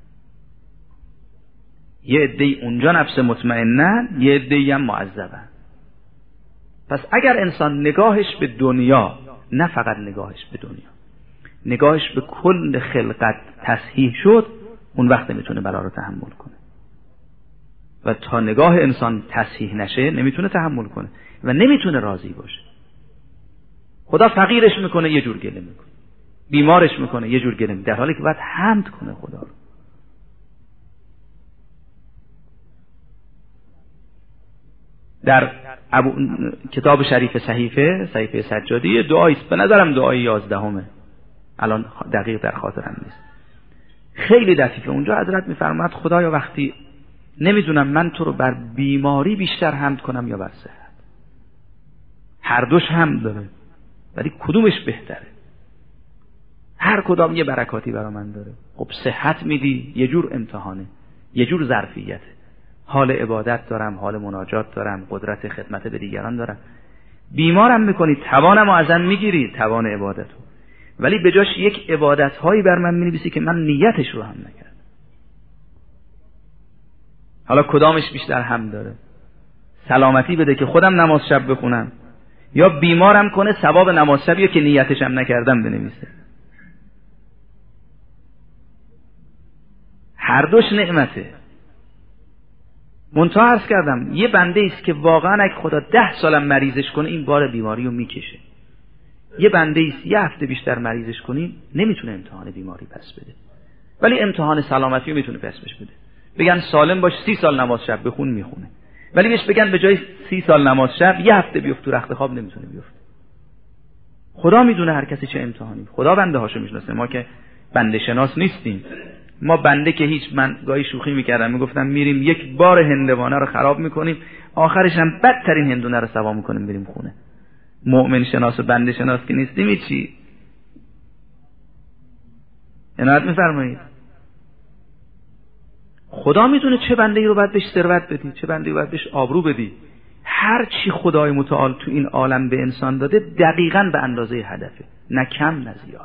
یه عده‌ای اونجا نفس مطمئنه، یه عده‌ای هم معذبن. پس اگر انسان نگاهش به دنیا، نه فقط نگاهش به دنیا، نگاهش به کل خلقت تصحیح شد، اون وقت نمیتونه بلا رو تحمل کنه. و تا نگاه انسان تصحیح نشه نمیتونه تحمل کنه و نمیتونه راضی باشه. خدا فقیرش میکنه یه جور گله میکنه، بیمارش میکنه یه جور گله میکنه، در حالی که باید حمد کنه خدا رو. در ابو... کتاب شریف صحیفه صحیفه سجادی دعایی است، به نظرم دعای یازدهمه، الان دقیق در خاطرم نیست، خیلی لطیفه. اونجا حضرت میفرماد خدایا وقتی نمیدونم من تو رو بر بیماری بیشتر حمد کنم یا بر صحت، هر دوش حمد داره ولی کدومش بهتره؟ هر کدام یه برکاتی برا من داره. خب صحت میدی یه جور امتحانه، یه جور ظرفیته، حال عبادت دارم، حال مناجات دارم، قدرت خدمت به دیگران دارم. بیمارم میکنی، توانم ازم میگیری، توان عبادتو، ولی به جاش یک عبادت هایی بر من مینویسی که من نیتش رو هم نکردم. حالا کدامش بیشتر هم داره؟ سلامتی بده که خودم نماز شب بخونم، یا بیمارم کنه ثواب نماز شبی که نیتش هم نکردم بنویسه. هر دوش نعمته. منتها عرض کردم یه بنده ایست که واقعا اگه خدا ده سالم مریضش کنه این بار بیماری رو میکشه. یه بنده ایست یه هفته بیشتر مریضش کنی نمیتونه امتحان بیماری پس بده، ولی امتحان سلامتی رو میتونه پس بش بده. بگن سالم باش سی سال نماز شب بخون میخونه، ولی بهش بگن به جای سی سال نماز شب یه هفته بیفت تو رخت خواب نمیتونه بیفت. خدا میدونه هر کسی چه امتحانی، خدا بنده هاشو میشناسه، ما که بنده شناس نیستیم. ما بنده که هیچ، من گاهی شوخی میکردم میگفتم میریم یک بار هندوانه رو خراب میکنیم، آخرش هم بدترین هندونه رو سوا میکنیم بریم خونه. مؤمن شناس و بنده شناس که نیستیم چی؟ عنایت میفرمایید. خدا میدونه چه بنده ای رو باید بهش ثروت بدی، چه بنده ای رو باید بهش آبرو بدی. هر چی خدای متعال تو این عالم به انسان داده دقیقاً به اندازه هدفه، نه کم نه زیاد.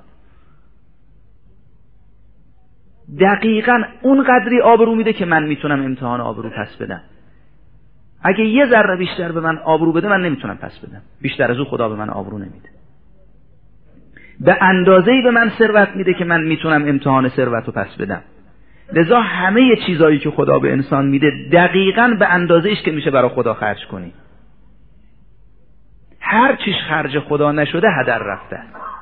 دقیقاً اون قدری آبرو میده که من میتونم امتحان آبرو پس بدم. اگه یه ذره بیشتر به من آبرو بده من نمیتونم پس بدم، بیشتر از او خدا به من آبرو نمیده. به اندازه‌ای به من ثروت میده که من میتونم امتحان ثروت رو پس بدم. لذا همه چیزایی که خدا به انسان میده دقیقاً به اندازه‌ایش که میشه برای خدا خرج کنی. هر چیش خرج خدا نشده هدر رفته.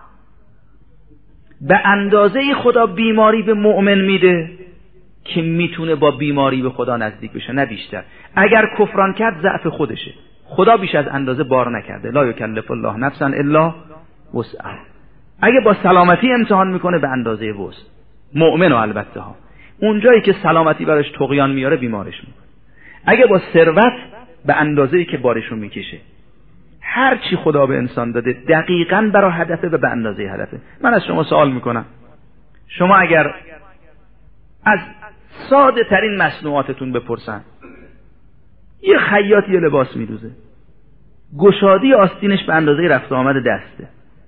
به اندازه خدا بیماری به مؤمن میده که میتونه با بیماری به خدا نزدیک بشه، نه بیشتر. اگر کفران کرد ضعف خودشه، خدا بیش از اندازه بار نکرده. لا یکلف الله نفسا الا وسعها. اگه با سلامتی امتحان میکنه به اندازه وسع، مؤمن و البته ها. اون جایی که سلامتی براش طغیان میاره بیمارش میکنه. اگه با ثروت به اندازه‌ای که بارشو میکشه. هر چی خدا به انسان داده دقیقاً برای هدفه و به اندازه هدفه. من از شما سوال میکنم، شما اگر از ساده ترین مصنوعاتتون بپرسن، یه خیاط یه لباس میدوزه، گشادی آستینش به اندازه رفت و آمد دسته،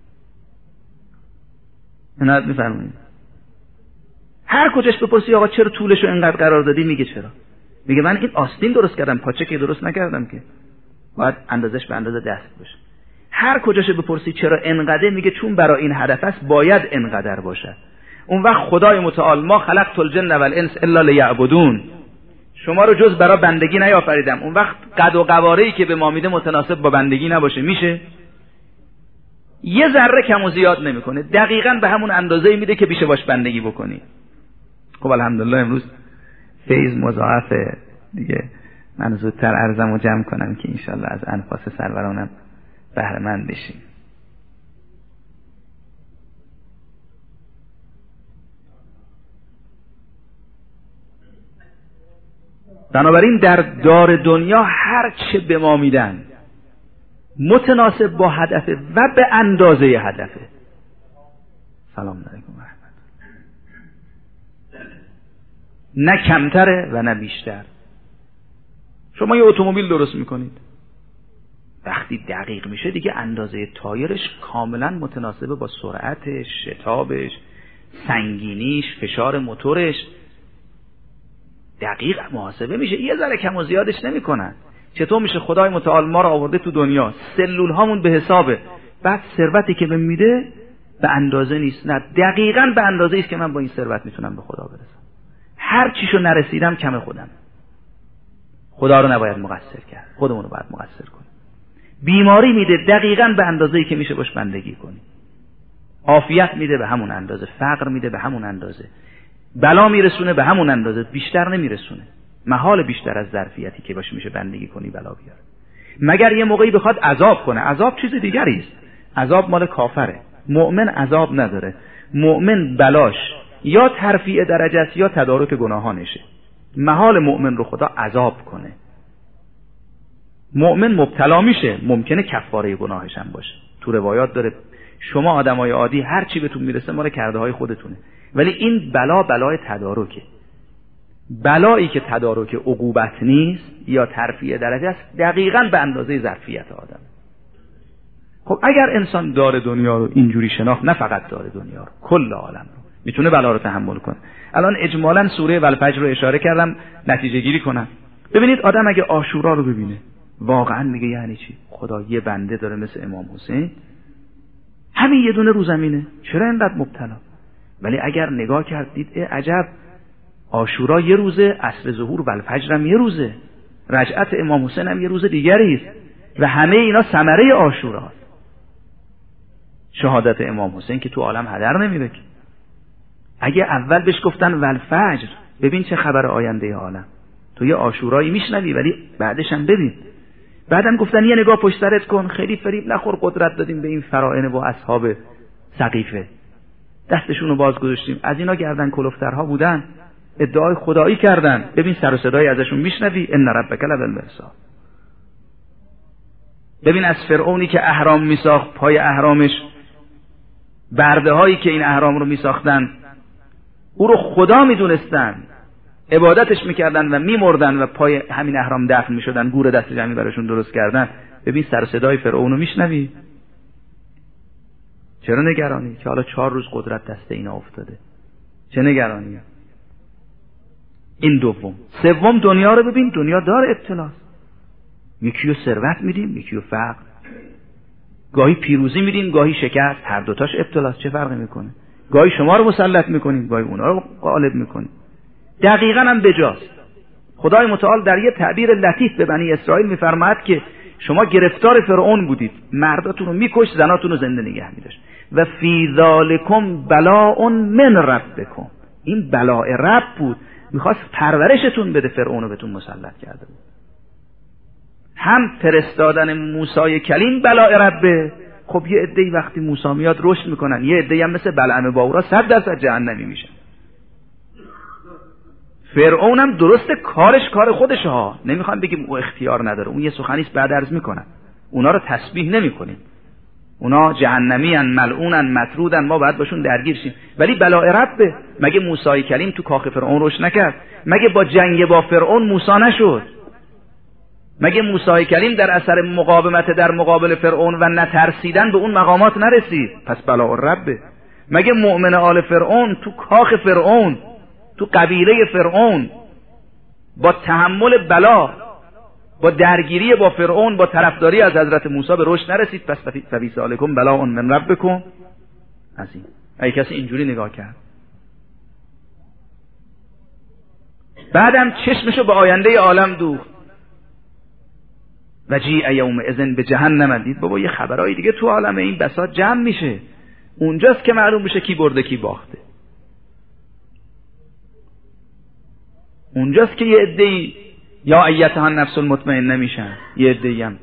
عنایت میفرمایید. هر کجاش بپرسی آقا چرا طولشو اینقدر قرار دادی، میگه چرا؟ میگه من این آستین درست کردم، پاچه که درست نکردم که، باید اندازش به اندازه دست باشه. هر کجاش بپرسی چرا انقدر، میگه چون برای این هدف است باید انقدر باشه. اون وقت خدای متعال ما خلقت الجن والانس الا لیعبدون، شما رو جز برای بندگی نیافریدم. اون وقت قد و قواره‌ای که به ما میده متناسب با بندگی نباشه، میشه؟ یه ذره کم و زیاد نمیکنه، دقیقاً به همون اندازه‌ای میده که بشه باش بندگی بکنی. خب الحمدلله امروز فیض مضاعفه دیگه، من زودتر عرضمو جمع کنم که انشالله از انفاس سرورانم بهره مند بشیم. بنابراین در دار دنیا هر چه به ما میدن متناسب با هدفه و به اندازه هدفه. سلام علیکم و رحمت. نه کمتره و نه بیشتر. شما یه اتومبیل درست میکنید، وقتی دقیق میشه دیگه اندازه تایرش کاملا متناسبه با سرعتش، شتابش، سنگینیش، فشار موتورش، دقیق محاسبه میشه. یه ذره کم و زیادش نمیکنن. چطور میشه خدای متعال ما رو آورده تو دنیا، سلول هامون به حسابه، بعد ثروتی که بهم میده به اندازه نیست، نه دقیقاً به اندازه است که من با این ثروت میتونم به خدا برسم. هر چیشو نرسیدم کم خودم، خدا رو نباید مقصر کرد، خودمون رو باید مقصر کنیم. بیماری میده دقیقاً به اندازه‌ای که میشه باش بندگی کنی. عافیت میده به همون اندازه، فقر میده به همون اندازه، بلا میرسونه به همون اندازه، بیشتر نمیرسونه. محال بیشتر از ظرفیتی که باش میشه بندگی کنی بلا بیاره. مگر یه موقعی بخواد عذاب کنه. عذاب چیز دیگری است. عذاب مال کافره. مؤمن عذاب نداره. مؤمن بلاش یا ترفیع درجه است یا تدارک گناهانشه. محال مؤمن رو خدا عذاب کنه. مؤمن مبتلا میشه، ممکنه کفاره گناهش هم باشه. تو روایات داره شما آدمای عادی هر چی بهتون میرسه مال کرده های خودتونه، ولی این بلا بلای تدارکه. بلایی که تدارک عقوبت نیست یا ترفیع درجه است، دقیقاً به اندازه ظرفیت آدم. خب اگر انسان دار دنیا رو اینجوری شناخت، نه فقط دار دنیا رو، کل عالم رو، میتونه بلا رو تحمل کنه. الان اجمالاً سوره والفجر رو اشاره کردم نتیجه گیری کنم. ببینید آدم اگه عاشورا رو ببینه واقعاً میگه یعنی چی؟ خدا یه بنده داره مثل امام حسین، همین یه دونه رو زمینه، چرا اینقدر مبتلا؟ ولی اگر نگاه کردید عجب، عاشورا یه روزه، عصر ظهور والفجر هم یه روزه، رجعت امام حسین هم یه روز دیگری است و همه اینا ثمره عاشوراست. شهادت امام حسین که تو عالم هدر نمیره. اگه اول بهش گفتن والفجر، ببین چه خبر آینده عالم، تو یه عاشورایی میشنوی ولی بعدش هم ببین. بعدم گفتن یه نگاه پشت سرت کن، خیلی فریب نخور، قدرت دادیم به این فرائن و اصحاب سقیفه، دستشون رو باز گذاشتیم، از اینا گردن کلفترها بودن، ادعای خدایی کردن، ببین سر و صدای ازشون میشنوی، ان ربک لبالمرصاد. ببین از فرعونی که اهرام میساخت، پای اهرامش برده هایی که این اهرام رو میساختن او رو خدا میدونستن، عبادتش میکردن و میمردن و پای همین اهرام دفن میشدن، گور دست جمعی براشون درست کردن. ببین سر و صدای فرعون رو میشنوی، چرا نگرانی که حالا چهار روز قدرت دست اینا افتاده؟ چه نگرانی؟ این دوم. سوم دنیا رو ببین، دنیا دار ابتلاست. یکی رو ثروت میدیم، یکی رو فقر، گاهی پیروزی میدیم، گاهی شکست، هر دوتاش ابتلاست، چه فرقی میکنه؟ گاهی شما رو مسلط میکنیم، گاهی اونا رو غالب میکنیم. دقیقاً هم بجاست. خدای متعال در یه تعبیر لطیف به بنی اسرائیل میفرماید که شما گرفتار فرعون بودید، مرداتون رو میکش، زناتون رو زنده نگه میداشت. و فی ذالکم بلاء من ربکم، این بلاء رب بود، میخواست پرورشتون بده، فرعون رو بهتون مسلط کرده بود. هم فرستادن موسی کلیم بلاء ربه. خب یه عده‌ای وقتی موسی میاد رشد میکنن، یه عده‌ای هم مثل بلعم باورا صد درصد جهنمی میشن. فرعون هم درسته کارش کار خودشه ها، نمیخوام بگیم او اختیار نداره، اون یه سخنیست بعد عرض میکنن، اونا رو تسبیح نمیکنیم، اونا جهنمی ان، ملعونن، مطرودن، ما باید باشون درگیر شیم. ولی بلاء ربه. مگه موسی کلیم تو کاخ فرعون رشد نکرد؟ مگه با جنگ با فرعون موسی نشد؟ مگه موسی کلیم در اثر مقاومت در مقابل فرعون و نترسیدن به اون مقامات نرسید؟ پس بلاء ربه. مگه مؤمن آل فرعون تو کاخ فرعون، تو قبیله فرعون، با تحمل بلا، با درگیری با فرعون، با طرفداری از حضرت موسی به رشد نرسید؟ پس ففی سالکم بلاء من ربکم عظیم. اگه کسی اینجوری نگاه کرد، بعدم چشمشو به آینده عالم دوخت، و جیء یومئذ به جهنم. دید بابا یه خبرای دیگه تو عالم این بساط جمع میشه، اونجاست که معلوم میشه کی برده کی باخته. اونجاست که یه عده‌ای یا ایتها النفس المطمئنه میشن، یه عده‌ای هم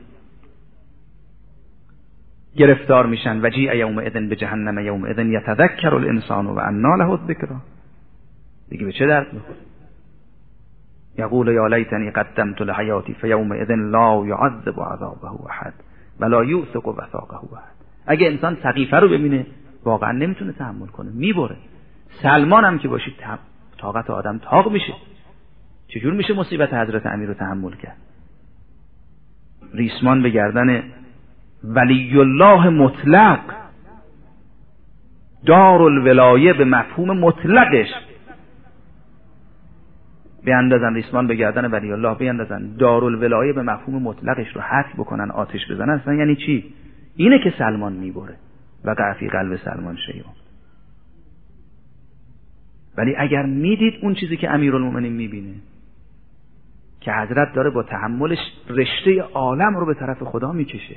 گرفتار میشن. و جیء یومئذ به جهنم یومئذ یتذکر الانسان و انا له الذکری. دیگه به چه درد میخوره؟ یقول یا لیتنی قدمت لحیاتی فیومئذ لا یعذب عذابه احد ولا یوثق وثاقه احد. اگه انسان سقیفه رو ببینه واقعا نمیتونه تحمل کنه، میبره. سلمان هم که باشید طاقت آدم تاق میشه. چجور میشه مصیبت حضرت امیر رو تحمل کرد؟ ریسمان به گردن ولی الله مطلق، دار الولایه به مفهوم مطلقش بیاندازن، ریسمان به گردن ولی الله بیاندازن، دار الولایه به مفهوم مطلقش رو حذف بکنن، آتش بزنن. اصلا یعنی چی؟ اینه که سلمان میبره و قفی قلب سلمان شیء. ولی اگر میدید اون چیزی که امیرالمومنین میبینه که حضرت داره با تحملش رشته عالم رو به طرف خدا میکشه،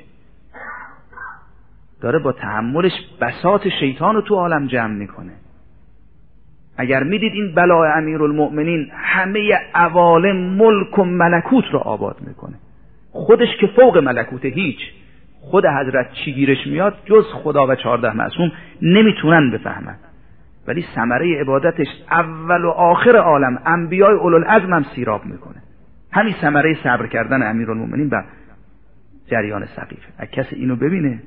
داره با تحملش بساط شیطان رو تو عالم جمع میکنه، اگر میدید این بلاء امیرالمومنین همه عوالم ملک و ملکوت رو آباد میکنه، خودش که فوق ملکوته، هیچ خود حضرت چی گیرش میاد جز خدا و چهارده معصوم نمیتونن بفهمن، ولی ثمره عبادتش اول و آخر عالم انبیای اولوالعزم هم سیراب میکنه. همین ثمره صبر کردن امیرالمومنین بر جریان سقیفه. اگه کسی اینو ببینه،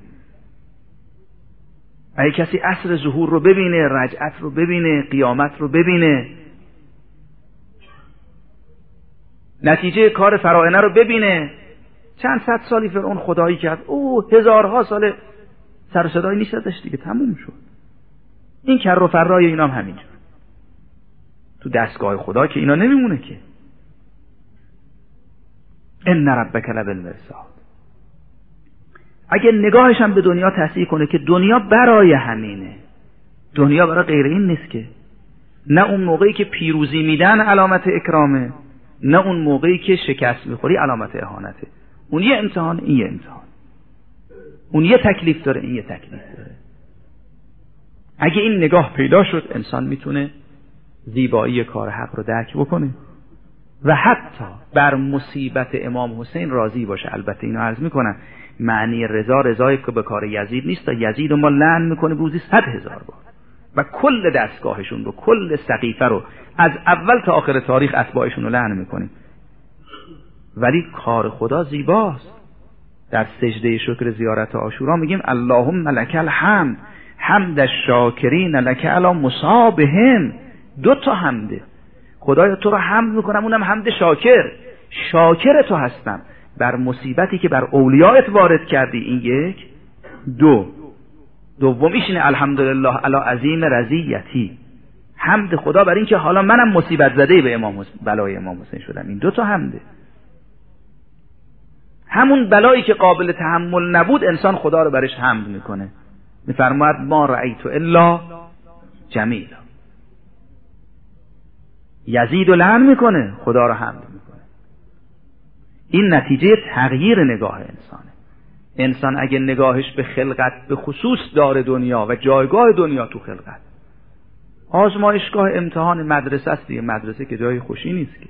اگه کسی عصر ظهور رو ببینه، رجعت رو ببینه، قیامت رو ببینه، نتیجه کار فراعنه رو ببینه، چند صد سالی فرعون خدایی کرد، او هزارها سال سر و صدایی نیست ازش دیگه، تموم شد. این کر و فرای اینا هم همینجور تو دستگاه خدا که اینا نمیمونه که. ان ربک لبالمرصاد. اگه نگاهش هم به دنیا تصحیح کنه که دنیا برای همینه، دنیا برای غیر این نیست که، نه اون موقعی که پیروزی میدن علامت اکرامه، نه اون موقعی که شکست میخوری علامت اهانته. اون یه امتحان، این یه امتحان. اون یه تکلیف داره، این یه تکلیف داره. اگه این نگاه پیدا شد، انسان میتونه زیبایی کار حق رو درک بکنه و حتی بر مصیبت امام حسین راضی باشه. البته اینو عرض میکنم، معنی رضا رضایی که به کار یزید نیست. تا یزید رو ما لعن میکنه روزی صد هزار بار و کل دستگاهشون رو، کل سقیفه رو از اول تا آخر تاریخ اتباعشون رو لعن میکنیم، ولی کار خدا زیباست. در سجده شکر زیارت عاشورا میگیم اللهم لک الحمد حمد الشاکرین لک علی مصابهم. دو تا حمده. خدایا تو رو حمد میکنم، اونم حمد شاکر. شاکر تو هستم بر مصیبتی که بر اولیاءت وارد کردی. این یک. دو دومیش اینه الحمدلله علی عظیم رضیتی. حمد خدا بر این که حالا منم مصیبت زده به امام حسین، بلای امام حسین شدم. این دو تا حمده. همون بلایی که قابل تحمل نبود انسان خدا رو برش حمد میکنه. میفرماید ما رأیت الا جمیلا. یزید رو لعن میکنه، خدا رو حمد میکنه. این نتیجه تغییر نگاه انسانه. انسان اگه نگاهش به خلقت، به خصوص دار دنیا و جایگاه دنیا تو خلقت، آزمایشگاه امتحان مدرسه است دیگه. مدرسه که جای خوشی نیست که.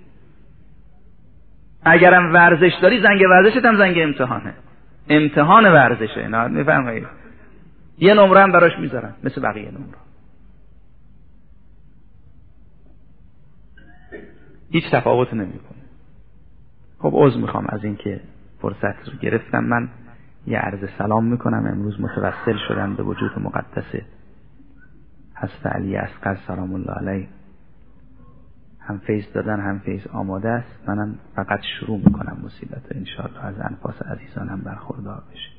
اگرم ورزش داری، زنگ ورزشت هم زنگ امتحانه. امتحان ورزشه. نه میفهمید؟ یه نمره هم براش میذارن مثل بقیه نمره. هیچ تفاوت نمیکنه. خب عذر میخوام از این که فرصت رو گرفتم. من یه عرض سلام میکنم. امروز متوسل شدن به وجود مقدس حضرت علی اصغر سلام الله علیه. هم فیض دادن هم فیض آماده است. منم فقط شروع میکنم مصیبت رو، انشاءالله از انفاس عزیزانم برخوردار بشه.